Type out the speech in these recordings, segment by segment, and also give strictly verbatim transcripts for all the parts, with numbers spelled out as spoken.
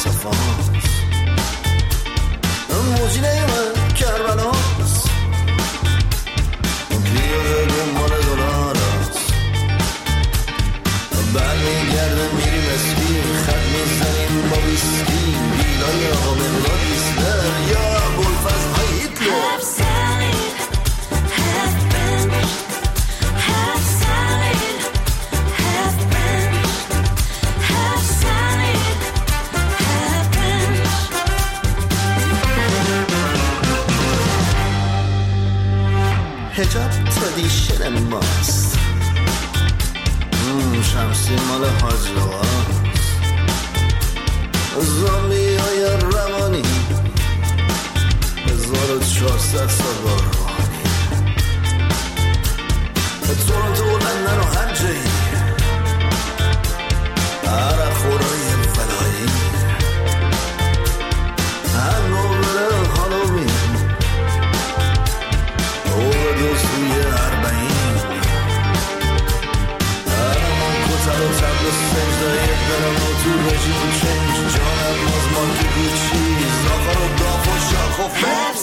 صفاست، موجینه من کربلاست، پیاده دنبال دلار است، برمیگرده میریم اسکی، خط میزنیم با ویسکی، بیلای آقا مقداد ایستر یا ابوالفضل های هیتلر. حجاب ترادیشن ماست، شمسی مال حاج لواست، زامبی های روانی هزار و چهارصد سال باروانی، تورنتو و لندن و هر جایی، عرق خورای فلایی، هم نوبره هالووین، دوستوی اربعین، هرمان کتل و تبل و سجده برم و تو رژیم چنج، جانم مزمان که گوچی زاخر و داف و شاخ و فنج.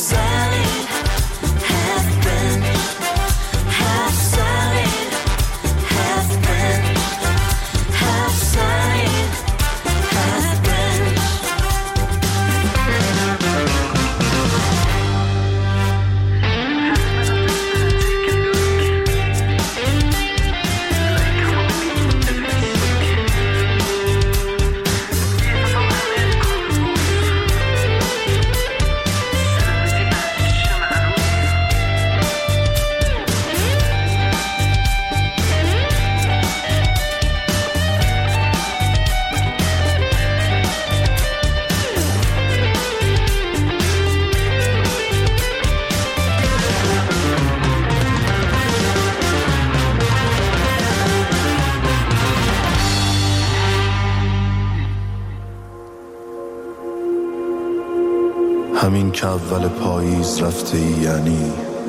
همین که اول پاییز رفته ای، یعنی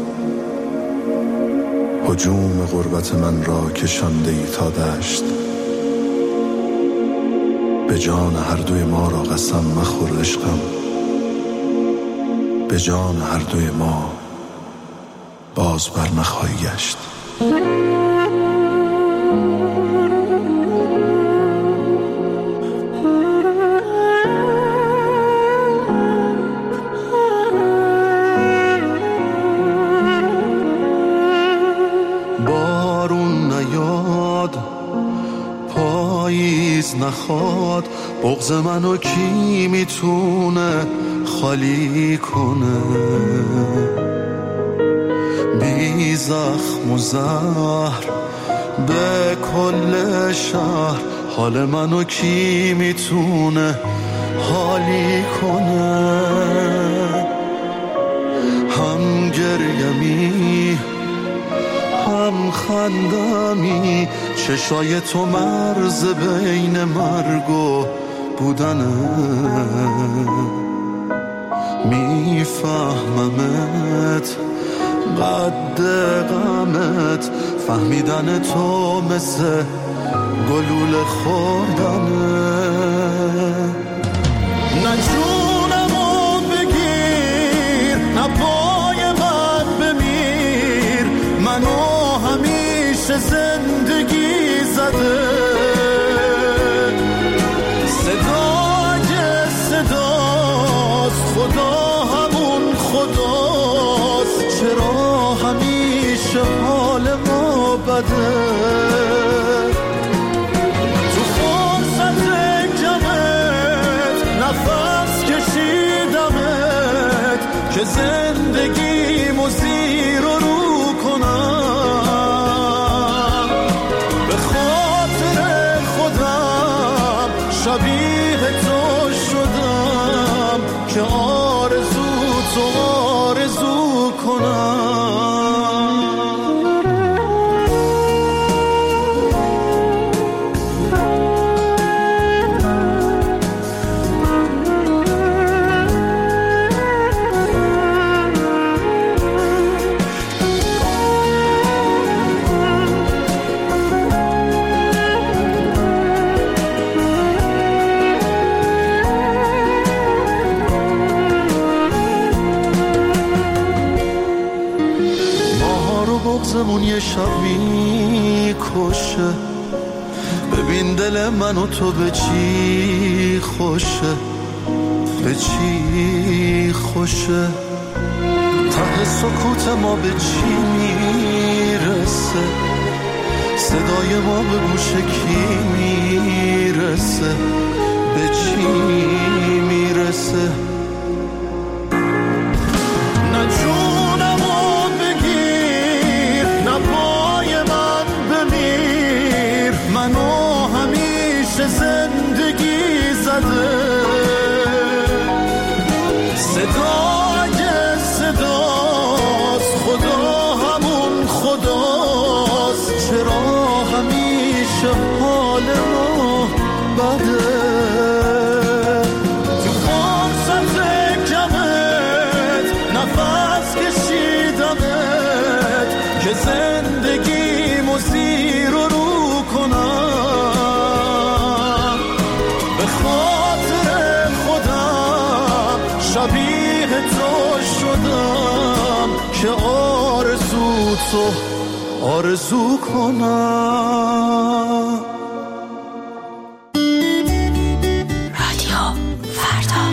هجوم غربت من را کشانده ای تا دشت. به جان هر دوی ما را قسم مخور عشقم، به جان هر دوی ما باز بر نخواهی گشت. نخواد بغض منو کی میتونه خالی کنه، بی زخم و زهر به کل شهر حال منو کی میتونه حالی کنه. هم گریمی هم خندمی، چشای تو مرز بین مرگ و بودنه، میفهممت قد غمت، فهمیدن تو مثل گلوله خوردنه. نه جونمو بگیر، نه پای من بمیر، منو همیشه زندگی زده. صدا که صداست، خدا همون خداست، چرا همیشه حال ما بده. تو فرصت کمت نفس کشیدمت که زندگیمو زیر و رو کنم. به خاطر خودم شبیه تو شدم که آرزو تو آرزو کنم. آسمون یه شب میکشه، ببین دل من و تو به چی خوشه، به چی خوشه. ته سکوت ما به چی میرسه، صدای ما به گوش کی میرسه، به چی میرسه. نه جونمو بگیر، نه پای من بمیر، منو همیشه زندگی زده. صدای صداست، خدا همون خداست، چرا همیشه حال ما بده. تو فرصت کمت نفس کشیدمت که زندگیمو زیر و رو کنم، به خاطر خودم شبیه تو شدم که آرزو تو آرزو کنم. رادیو فردا.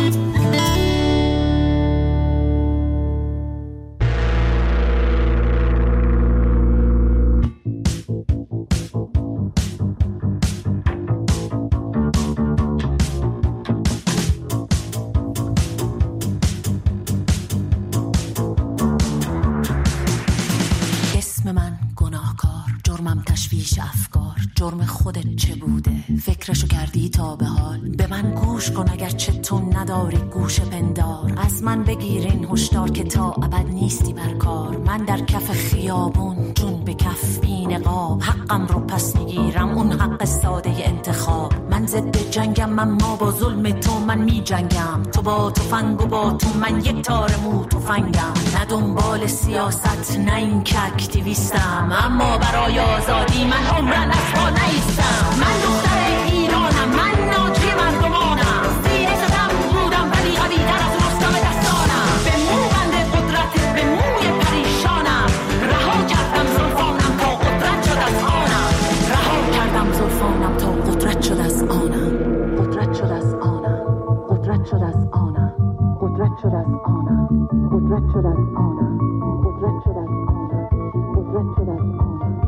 تشویش افکار، جرم خودت چه بوده؟ فکرشو کردی تا به حال؟ به من گوش کن اگر چه تو نداری گوش پندار. از من بگیر این هشدار که تا ابد نیستی بر کار. من در کف خیابون جون به کف بی نقاب، حقم رو پس میگیرم، اون حق ساده انتخاب. من ضد جنگم، اما با ظلم تو من می جنگم. تو با تفنگ و با تو من یک تار مو تفنگم. نه دنبال سیاست نه این که اکتیویستم، اما برای آزادی من عمرن از پا نیستم. من دختر ایرانم، من ناجی مردمانم، زیر ستم بودم ولی قوی‌تر از رستم دستانم. به مو بند قدرت به موی پریشانم، رها کردم زلفانم تا قدرت شد از آنم. رها کردم زلفانم تا قدرت شد از آنم. قدرت شد از آنم. قدرت شد از آنم. قدرت شد از آنم. قدرت شد از آنم. قدرت شد از آنم. قدرت شد از آنم.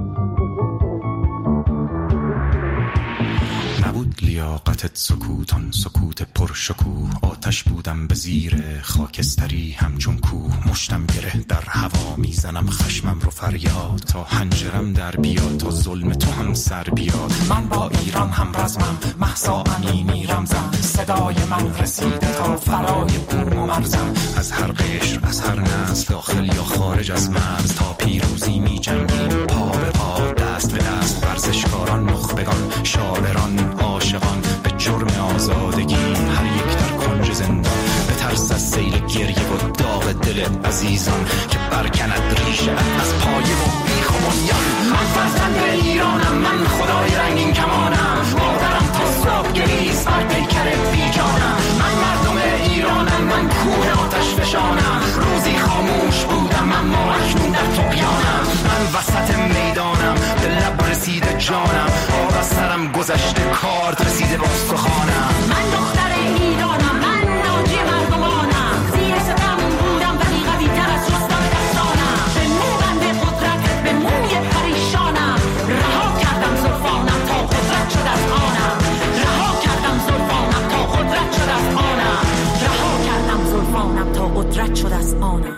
نبود لیاقتت سکوتان سکوت پرشکوه، آتش بودم به زیر خاکستری همچون کوه. مشتم گره در هوا میزنم خشمم رو فریاد، تا حنجرم در بیاد تا ظلم تو هم سر بیاد. من با ایران هم رزمم، مهسا امینی رمزم، صدای من رسیده تا فرای بوم و مرزم. از هر قشر از هر نسل داخل یا خارج از مرز، تا پیروزی می جنگیم پا به پا دست به دست. ورزشکاران نخبگان شاعران عاشقان به جرم آزادگی، هر یک در کنج زندان به ترس از سیل گریه و داغ دل عزیزان که برکند ریشه از پایه و بیخ و بنیان. من فرزند ایرانم، من خدای رنگین کمانم، مادرم تا صبح گریز بر پیکر بیجانم. من مردم ایرانم، من کوه آتش فشانم، روزی خاموش بودم اما اکنون در طغیانم. من وسط میدانم، به لب رسیده جانم، آب از سرم گذشته کارد رسیده با سخانم. من دختر ایرانم، من ناجی مردمانم، زیر ستم بودم ولی قوی‌تر از رستم دستانم. به مو بند قدرت به موی پریشانم، رها کردم زلفانم تا قدرت شد از آنم. رها کردم زلفانم تا قدرت شد از آنم. رها کردم زلفانم تا قدرت شد از آنم.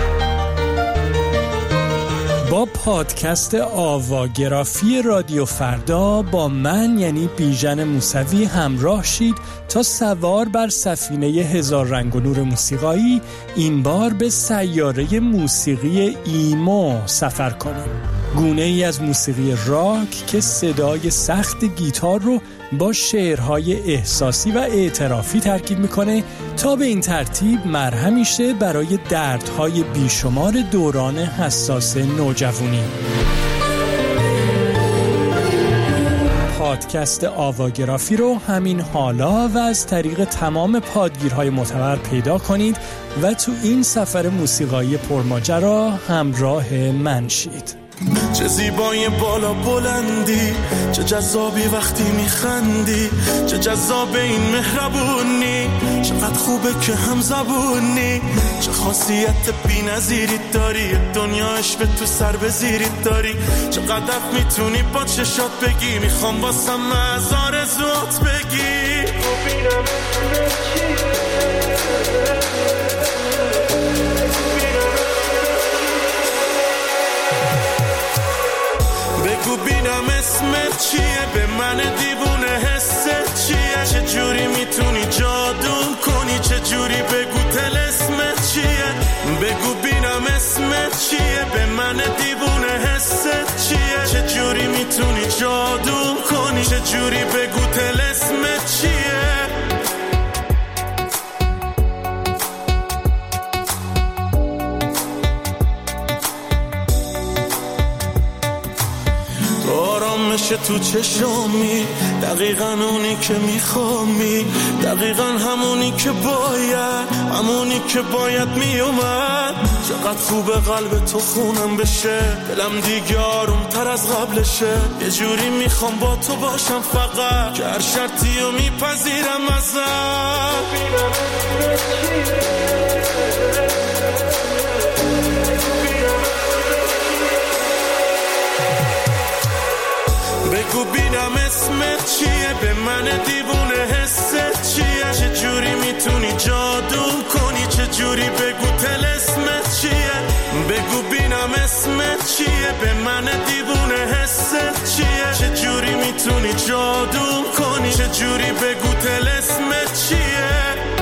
با پادکست آواگرافی رادیو فردا با من یعنی بیژن موسوی همراه شید تا سوار بر سفینه هزار رنگ و نور موسیقایی این بار به سیاره موسیقی ایمو سفر کنیم. گونه ای از موسیقی راک که صدای سخت گیتار رو با شعرهای احساسی و اعترافی ترکیب میکنه تا به این ترتیب مرهمی شه برای دردهای بیشمار دوران حساس نوجوانی. پادکست آواگرافی رو همین حالا و از طریق تمام پادگیرهای معتبر پیدا کنید و تو این سفر موسیقایی پرماجرا همراه من شید. چه زیبای بالا بلندی، چه جذابی وقتی میخندی، چه جذاب این مهربونی، چقدر خوبه که هم زبونی، چه خاصیت بی نظیری داری، دنیا عشق تو سر بزیری داری، چقدر میتونی با چشات بگی، میخوام واسم از آرزوات بگی. بگو بینم اسمت چیه، به من دیوونه حست چیه، چه جوری میتونی جادو کنی، چه جوری بگو طلسمت چیه، بگو بینم اسمت چیه، به من دیوونه حست چیه، چه جوری میتونی جادو کنی، چه جوری بگو طلسمت چیه. آرامش تو چشمی، دقیقاً اونی که میخوامی، دقیقاً همونی که باید، همونی که باید میومد. چقدر خوبه قلب تو خونم بشه، دلم دیگه آروم تر از قبلشه، یه جوری میخوام با تو باشم فقط، که هر شرطی رو میپذیرم ازم. بگو بینم اسمت چیه، به من دیوونه حست چیه، چه جوری میتونی جادو کنی، چه جوری بگو طلسمت چیه، بگو بینم اسمت چیه، به من دیوونه حست چیه، چه جوری میتونی جادو کنی، چه جوری بگو طلسمت چیه.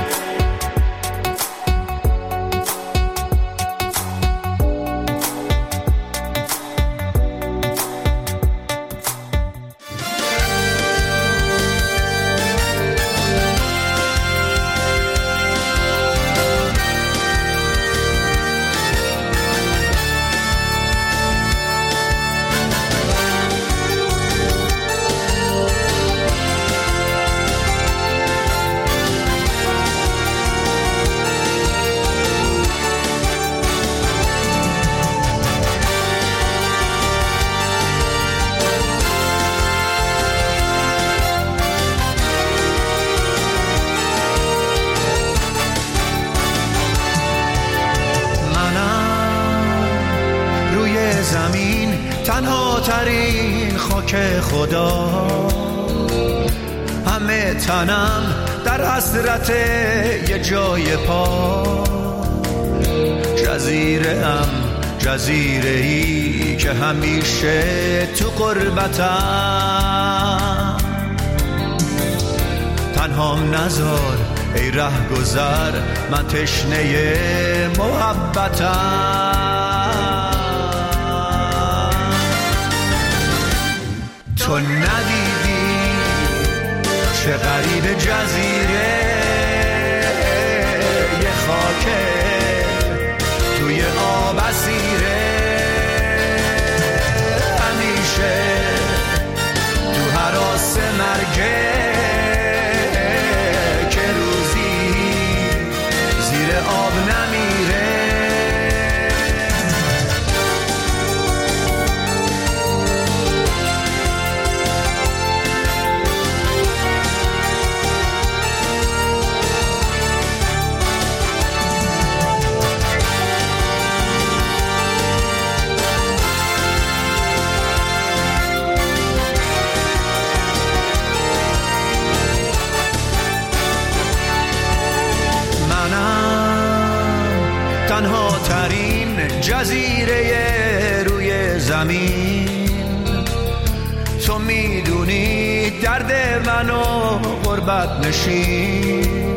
تنها ترین خاک خدا، همه تنم در حسرت یه جای پا، جزیره ام جزیره ای که همیشه تو غربتم، تنهام نذار ای ره گذر، من تشنه محبتم. تو ندیدی چه غریب جزیره، یه خاکه توی آب اسیره، همیشه تو هراس مرگه، که روزی زیر آب نمیره. تنها ترین جزیره روی زمین، تو میدونی درد منو غربت نشین،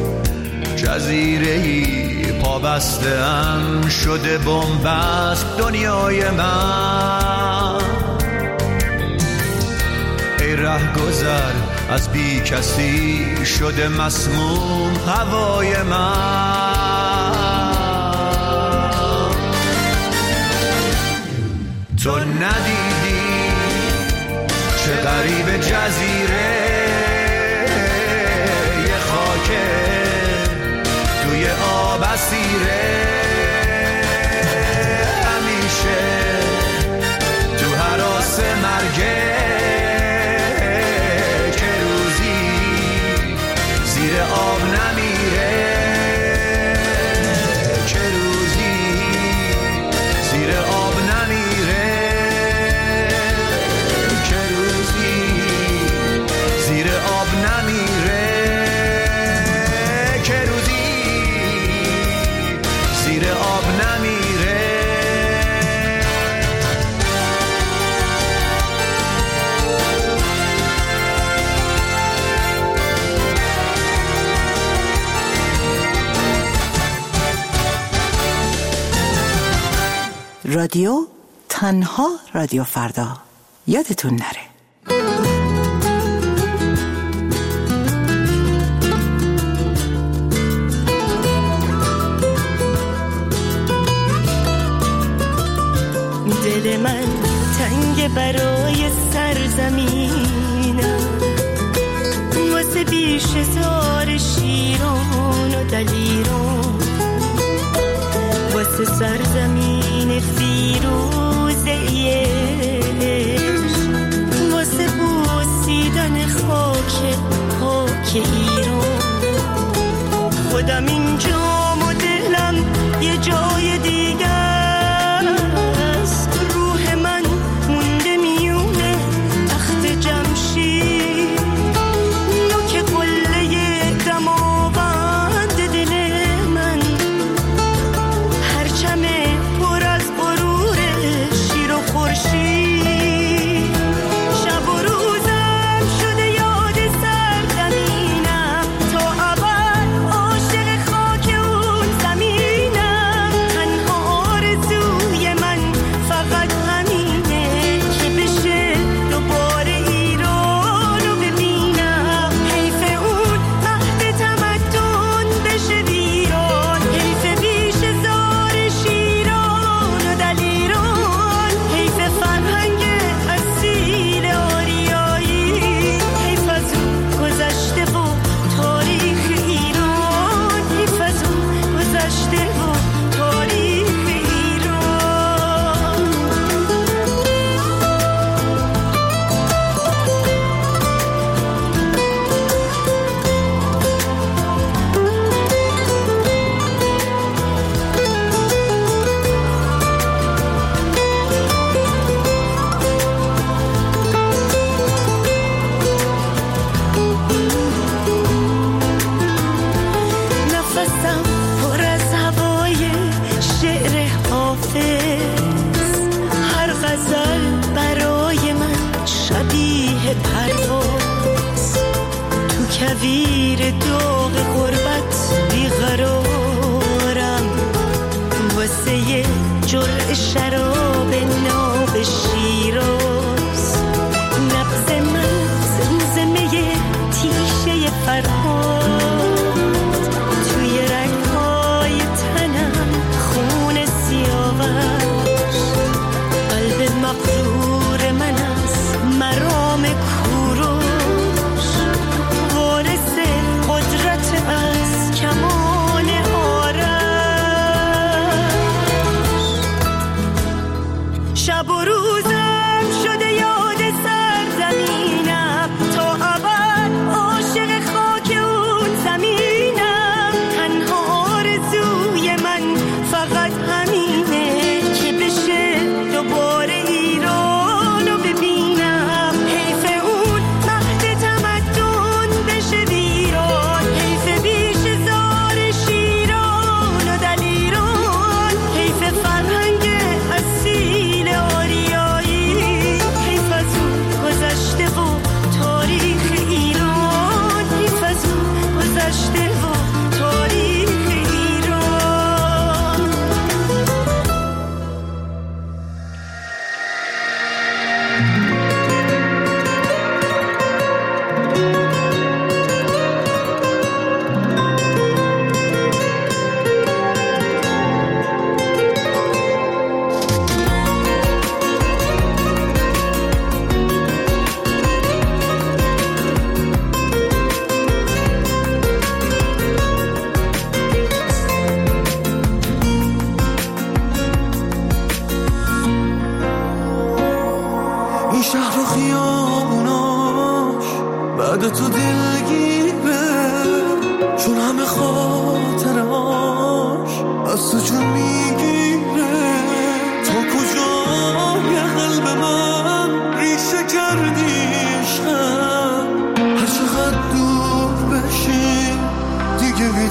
جزیره‌ای پابسته‌ام شده بن‌بست دنیای من. ای ره گذر از بی کسی شده مسموم هوای من. تو ندیدی چه غریب جزیره، یه خاکه توی آب اسیره، همیشه آب نمیره، که روزی زیر آب نمیره، که روزی زیر آب نمیره، که روزی زیر آب نمیره. رادیو تنها رادیو فردا، یادتون نره. دل من تنگ برای سرزمینم، واسه بیش زار شیران و دلیران، واسه سرزمین فیروزه عشق، واسه بوسیدن خاک پاک ایران. خودم اینجام و دلم یه جای دیگه است، روح من مونده میونه تخت جمشید، نوک قله دماوند دل من، پرچم پر از غرور شیر و خورشید. شب و روزم شده یاد سرزمینم، تا ابد عاشق خاک اون زمینم. تنها آرزوی من فقط همینه، که بشه دوباره ایرانو ببینم. حیف اون مهد تمدن بشه ویران، حیف بیش زار شیران و دلیران، حیف فرهنگ اصیل آریایی، حیف از اون گذشته و تاریخ ایران، حیف از اون گذشته و تاریخ ایران. نفسم پر از هوای شعر حافظ، هر غزل برای من شبیه پرواز. تو کویر داغ غربت بیقرارم، واسه یه جرعه شراب ناب شیراز. نبض من زمزمه تیشه فرهاد، توی رگ‌های تنم خون سیاوش. قلب مغرور من از مرام کوروش، وارث قدرت از کمان آرش. شب و روزم شده یاد سرزمینم، تا ابد عاشق خاک اون زمینم. تنها آرزوی من فقط همینه، که بشه دوباره ایرانو ببینم. حیف اون مهد تمدن بشه ویران، حیف بیش زار شیران و دلیران، حیف فرهنگ اصیل آریایی، حیف از اون گذشته و تاریخ ایران، حیف از اون گذشته و تاریخ ایران.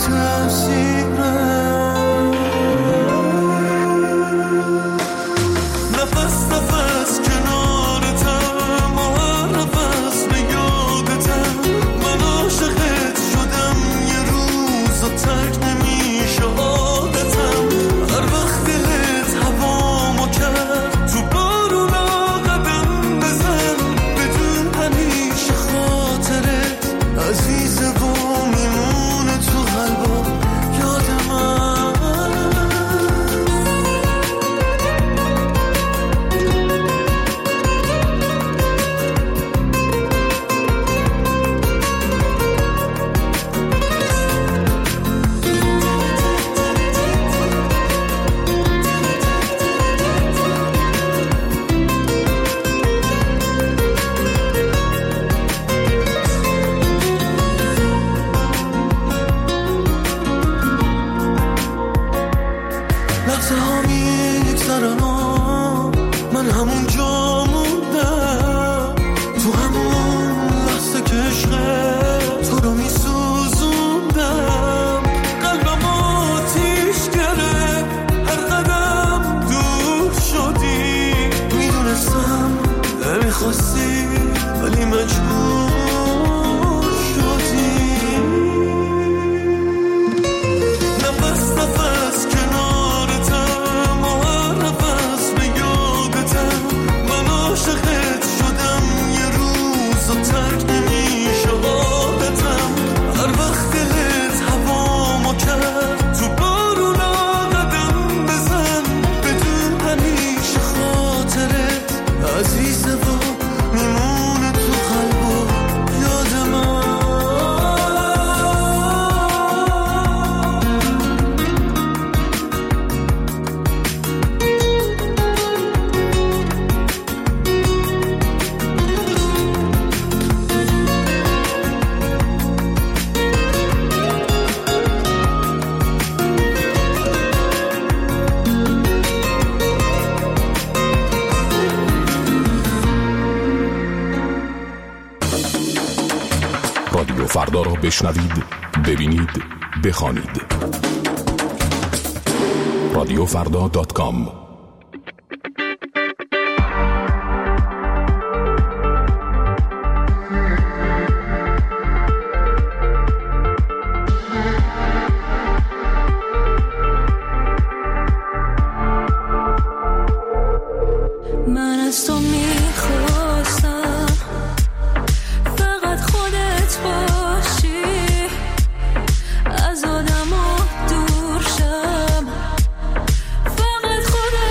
رادیو فردا را بشنوید، ببینید، بخوانید. رادیو فردا دات کام. من از تو میخواستم فقط خودت باشی، از آدم ها دور شم، فقط خودت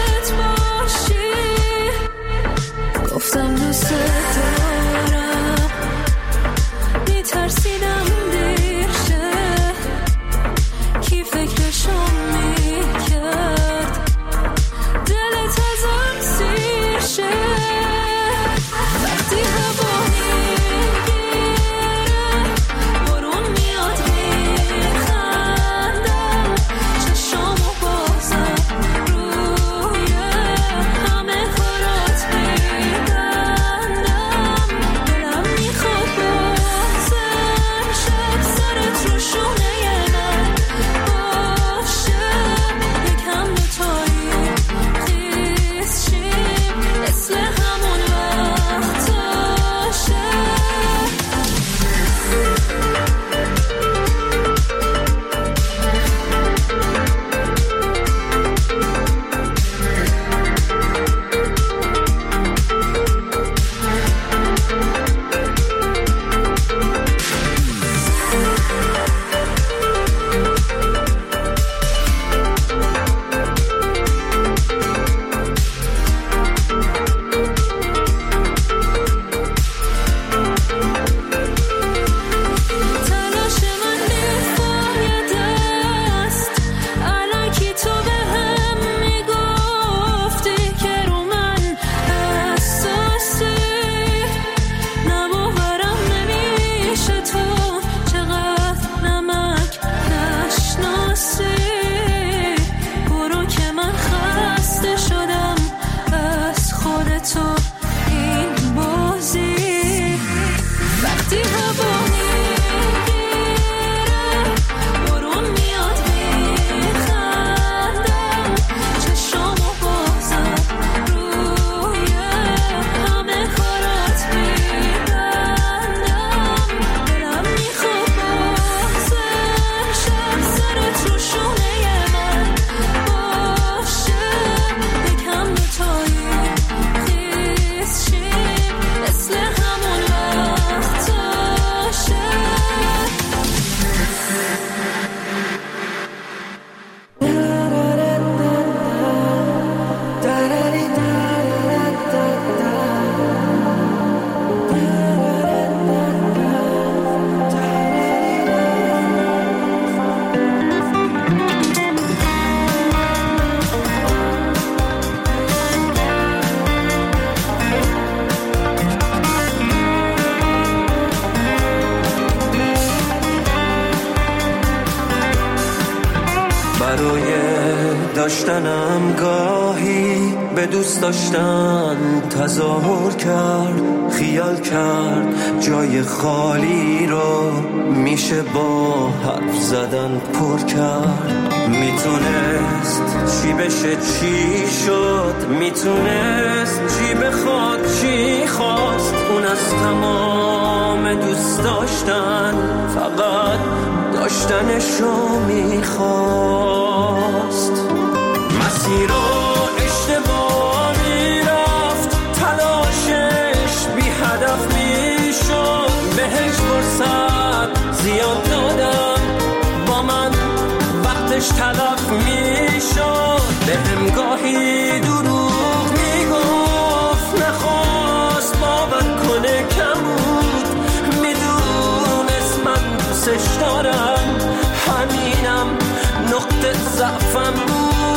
برای داشتنم گاهی به دوست داشتن تظاهر کرد، خیال کرد جای خالی رو میشه با حرف زدن پر کرد. میتونست چی بشه چی شد، میتونست چی بخواد چی خواست. اون از تمام دوست داشتن فقط داشتنشو میخواست. مسیر رو اشتباه میرفت، تلاشش بی هدف میشد. بهش فرصت زیاد دادم، با من وقتش تلف میشد. به هم گاهی دروغ میگفت، نخواست باور کنه کم بود. میدونست من دوستش دارم، همینم نقطه ضعفم بود.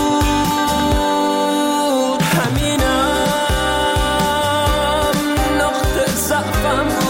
همینم نقطه ضعفم بود.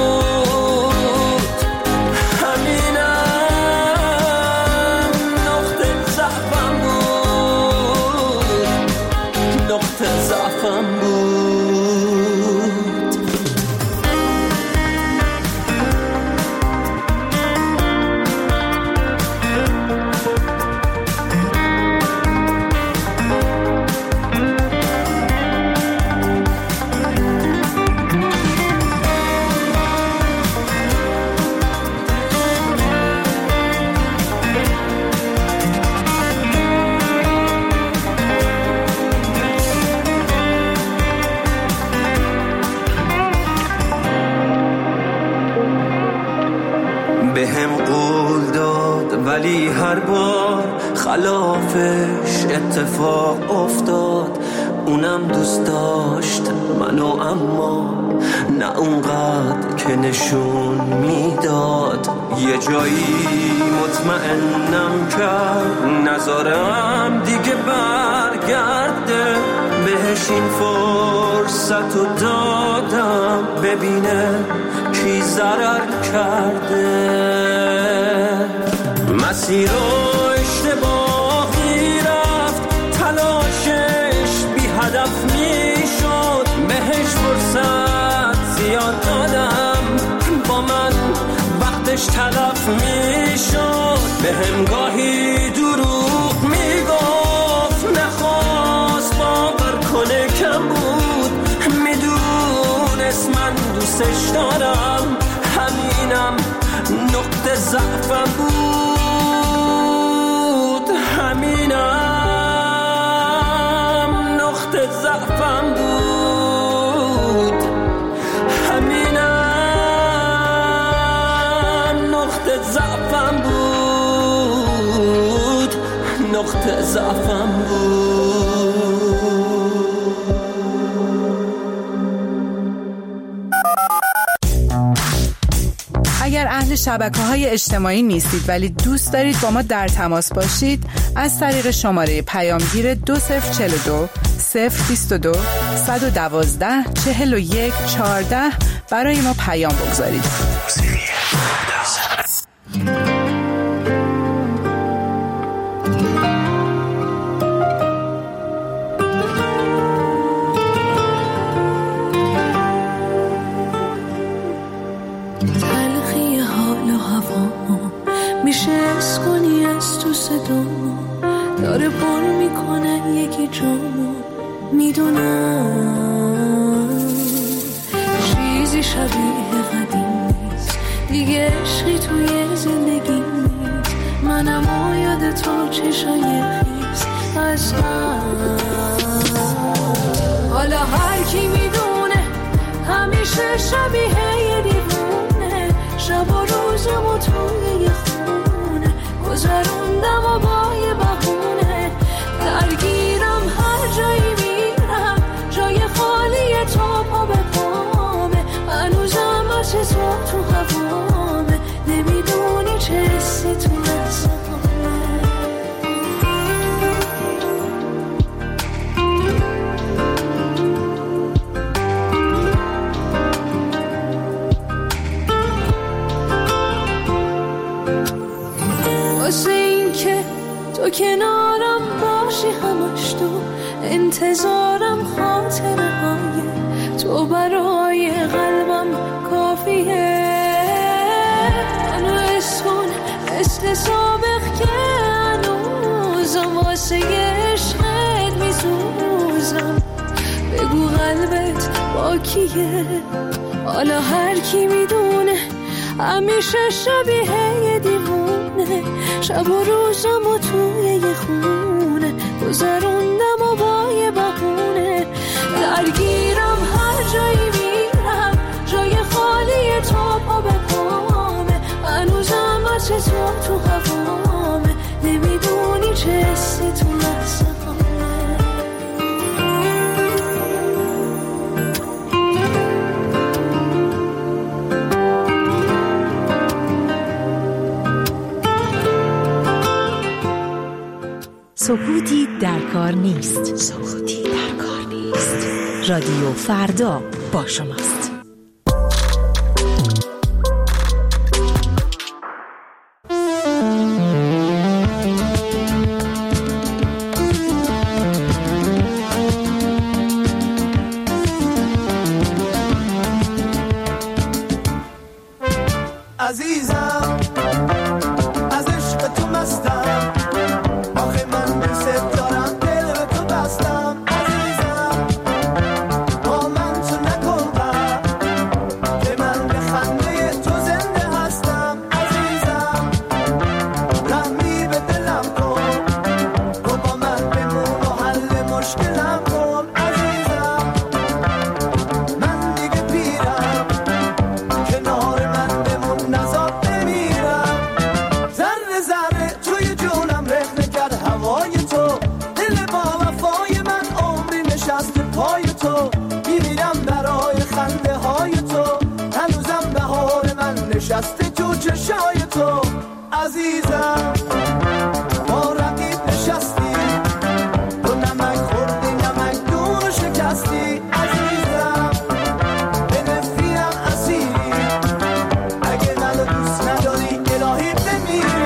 ولی هر بار خلافش اتفاق افتاد. اونم دوست داشت منو، اما نه اونقدر که نشون میداد. یه جایی مطمئنم کرد نذارم دیگه برگرده. بهش این فرصت رو دادم ببینه کی ضرر کرده. مسیر رو اشتباهی رفت، تلاشش بی هدف میشد. بهش فرصت زیاد دادم، با من وقتش تلف میشد. به هم گاهی دروغ میگفت، نخواست باور کنه کم بود. میدونست من دوستش دارم، همینم نقطه ضعفم بود. همینم نقطه ضعفم بود. همینم نقطه ضعفم بود. نقطه ضعفم بود. اگر اهل شبکه‌های اجتماعی نیستید ولی دوست دارید با ما در تماس باشید، از طریق شماره پیامگیر دو صفر چهل و دو صفر بیست و دو صد و دوازده چهل و یک چهارده برای ما پیام بگذارید. داره پر میکنن یکی جامو، میدونم چیزی شبیه قدیم نیست دیگه، عشقی توی زندگی نیست. منم و یاد تو چشای خیز از من. حالا هر کی میدونه همیشه شبیه یه دیوونه. شب و روزمو توی یه خونه گذروندم و با یه بهونه. درگیرم هر جایی میرم، جای خالی تو پا به پامه. هنوزم از تو تو هوامه، نمیدونی چه حسی تو لحظامه. واسه این که تو تو کنارم باشی همش تو، انتظارم خاطره های تو برای قلبم کافیه. منو اسکن مثل سابق که هنوزم واسه عشقت میسوزم. بگو قلبت با کیه، حالا هر کی میدونه همیشه شبیه یه دیوونه. شب و روزم و توی یه خونه گذروندم و با یه بهونه. درگیرم هر جایی میرم، جای خالی تو پا به پامه. هنوزم هرچه تو تو هوامه، نمیدونی چه حسی تو لحظه سکوتی در کار نیست. سکوتی در کار نیست. رادیو فردا با شماست. عزیزم از عشق تو مستم، آخه من دوست دارم دل به تو بستم. عزیزم با من تو نکن غم، که من به خنده تو زنده هستم. عزیزم رحمی به دلم کن، تو با من بمون و حل مشکلم کن. عزیزم من دیگه پیرم، کنار من بمون نزاد بمیرم. ذره ذره توی جونم رخنه کرد هوای تو، دل با وفای من عمری نشست پای تو. میمیرم برای خنده های تو، هنوزم بهار من نشسته تو چشای تو. عزیزم با رقیب نشستی، تو نمک خوردی نمک دور شکستی. عزیزم به نفرینم اسیری، اگه منو دوست نداری الهی بمیری.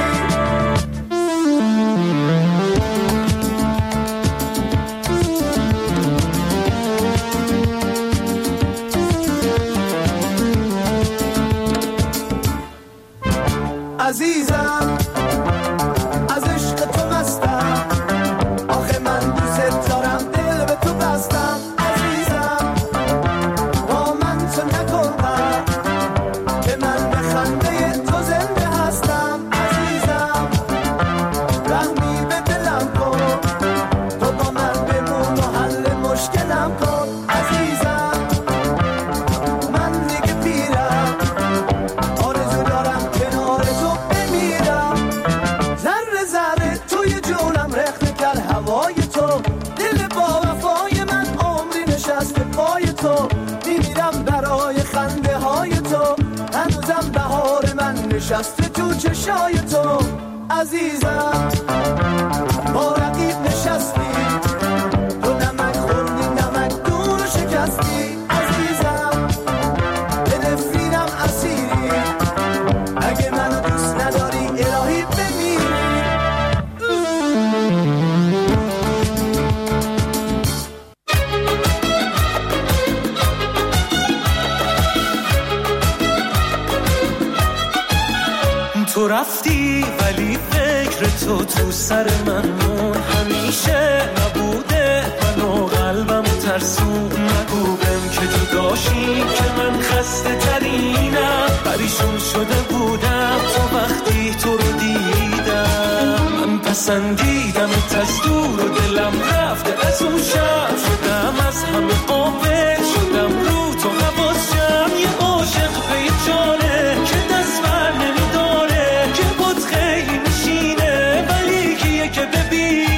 عزیزم از عشق تو مستم، آخه من دوست دارم دل به تو بستم. عزیزم با من تو نکن غم، که من به خنده تو زنده هستم. عزیزم رحمی به دلم کن، تو با من بمون و حل مشکلم کن. عزیزم من دیگه پیرم، آرزو دارم کنار تو بمیرم. ذره ذره توی جونم رخنه کرد هوای تو، دل با وفای من عمری نشسته پای تو. میمیرم برای خنده های تو، هنوزم بهار من نشسته تو چشای تو. عزیزم با رقیب نشستی، تو نمک خوردی نمک دور شکستی. عزیزم به نفرینم اسیری، اگه منو دوست نداری الهی بمیری. تو رفتی ولی فکر تو تو سر من مون، همیشه نبوده منو قلبم ترسون. نگو بهم که جداشی که من خسته ترینم، پریشون شده بودم تو وقتی تو رو دیدم. من پسندیدم از دور و دلم رفته از اون شب، شدم از همه قابل شدم رو تو حواسم. یه عاشق پیچانه که دست بر نمیداره، که بود خیلی میشینه ولی کیه که ببینه.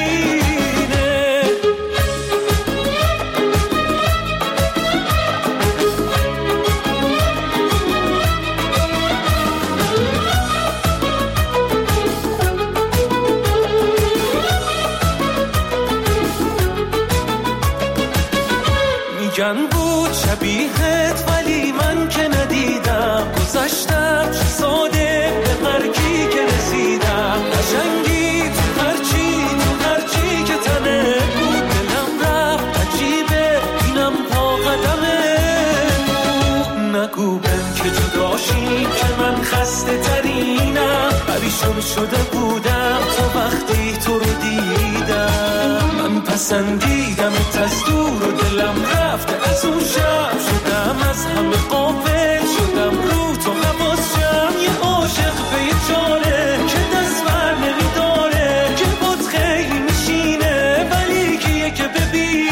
بودم تا وقتی تو رو دیدم. من پسندیدم از دور و دلم رفته از اون شب، شدم از همه غافل شدم رو تو حواسم. یه عاشق به یه جانه که دست بر نمیداره، که بود خیلی میشینه ولی کیه که ببینه.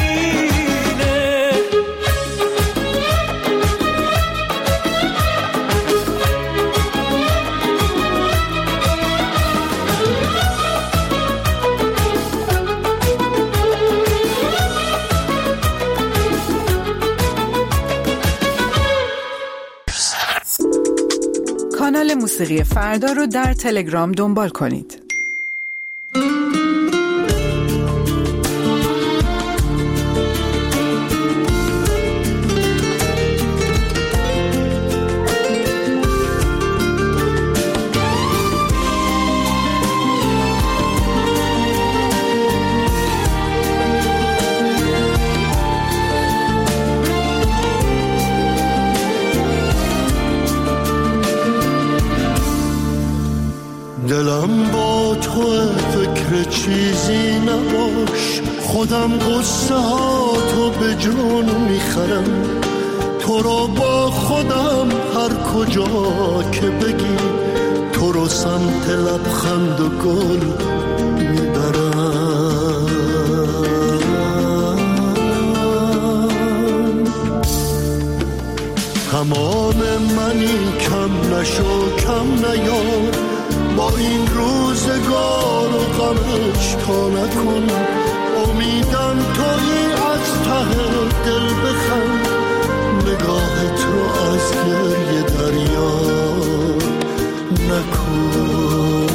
کانال موسیقی فردا رو در تلگرام دنبال کنید. دلم با تو فکر چیزی نباش، خودم قصه ها تو به جون میخرم. تو رو با خودم هر کجا که بگی، تو رو سمت لبخند و گل میبرم. تمام منی کم نشو کم نیار، با این روزگار و غمش تا نکن. امیدم تویی از ته دل بخند، نگاهت رو از گریه دریا نکن.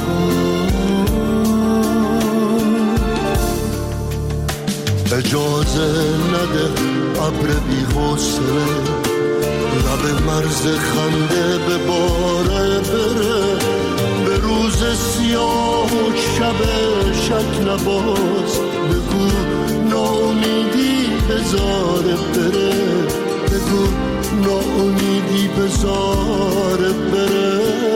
اجازه نده ابر بی حوصله لب مرز خنده به باره بره. به روز سیاه و شب شک نباز، بگو ناامیدی بذاره بره. بگو ناامیدی بذاره بره.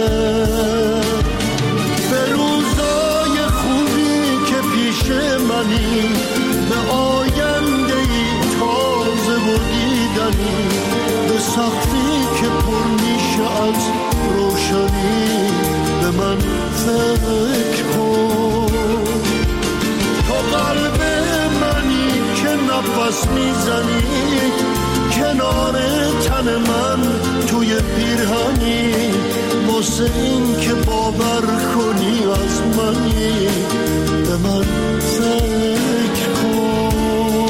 به روزای خوبی که پیش منی، به آینده ای تازه و دیدنی، به سختی که پر میشه از روشنی، به من فکر کن. تو قلب منی که نفس میزنی، کنار تن من توی پیرهنی، واسه این که باور کنی از منی، به من فکر کن.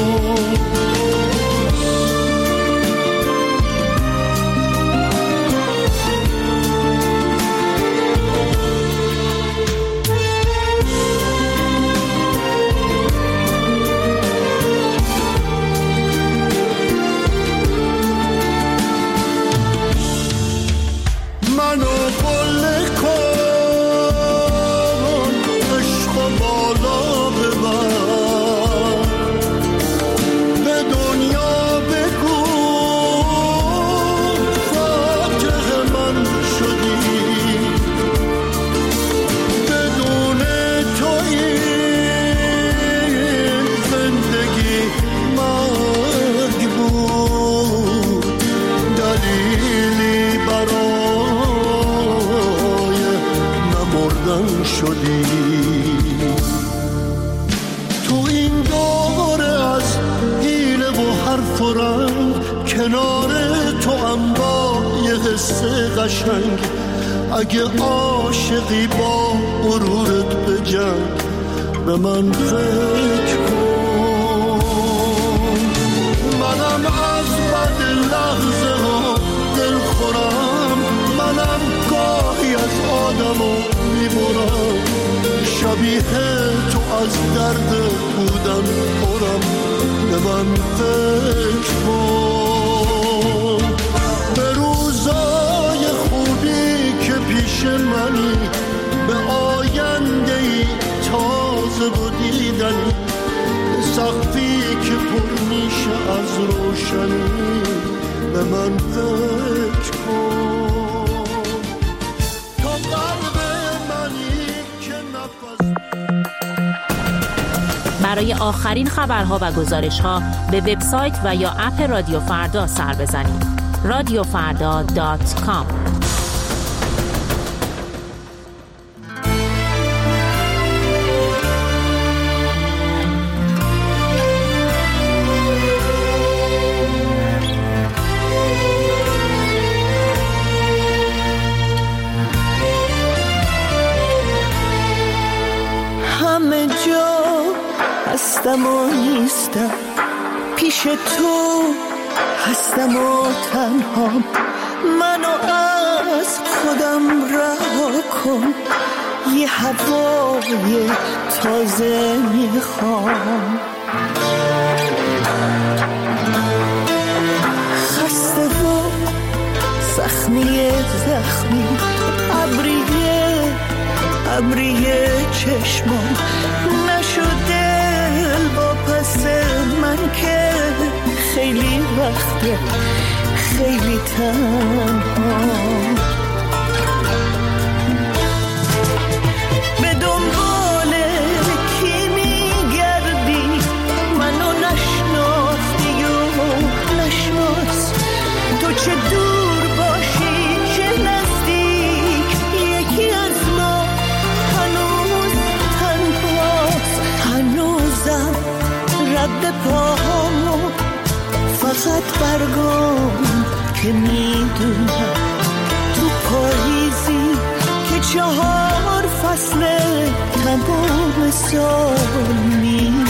شدی تو این دوره از حیله و حرف و رنگ، کنار تو هم با یه حس قشنگ. اگه عاشقی با غرورت بجنگ، به من فکر کن. منم از بد لحظه ها دل خورم، منم گاهی از آدمو میبرم. شبیه تو از درد بودن پرم، به من فکر کن. به روزای خوبی که پیش منی، به آینده ای تازه و دیدنی، سختی که پر میشه از روشنی، به من فکر کن. تو قلب منی که نفس برای آخرین خبرها و گزارش‌ها به وبسایت و یا اپ رادیو فردا سر بزنید. رادیو فردا دات کام. همه جا هستم و نیستم، پیش تو هستم و تنها، منو از خودم رها کن، یه هوای تازه میخوام. خسته و زخمی زخمی، ابریه ابریه چشمام، نشده با پس من که خیلی وقته خیلی تنها. به دنبال کی میگردی، منو نشناختی و نشناس، تو چه دور باشی چه نزدیک، یکی از ما هنوز تنهاست. هنوزم رد پاهامو فقط برگام که میدونم تو پاییزی که چهار فصل تمام سال می